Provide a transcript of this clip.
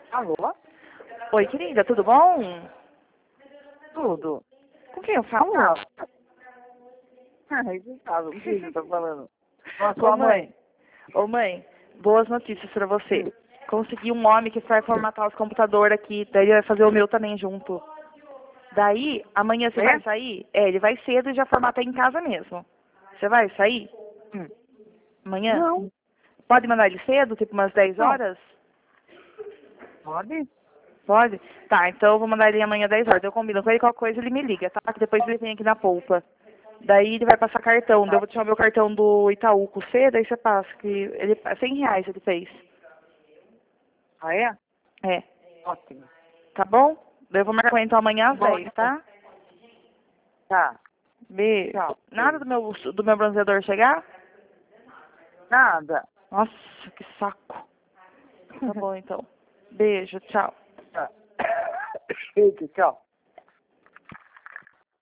Alô? Oi, querida, tudo bom? Tudo? Com quem eu falo? Alô? Você sabe o que você tá falando? Com a Ô, sua mãe. mãe? Ô, mãe, boas notícias pra você. Hum. Consegui um homem que vai formatar os computadores aqui, daí ele vai fazer o meu também junto. Daí, amanhã você É? vai sair? É, ele vai cedo e já formata em casa mesmo. Você vai sair? Hum. Amanhã? Não. Pode mandar ele cedo, tipo umas 10 Não. horas? Pode? Pode? Tá, então eu vou mandar ele amanhã 10 horas. Eu combino com ele, qualquer coisa ele me liga, tá? Que depois ele vem aqui na polpa. Daí ele vai passar cartão, daí eu Tá. vou te chamar meu cartão do Itaú com C, daí você passa, que ele, R$ 100 ele fez. Ah, é? É, Ótimo. tá bom? Daí eu vou marcar então amanhã às Bom, 10, tá? tá. Beijo. Tchau. Nada do meu bronzeador chegar? Nada. Nossa, que saco. Tá bom então. Beijo, tchau. Tá. Eita, tchau.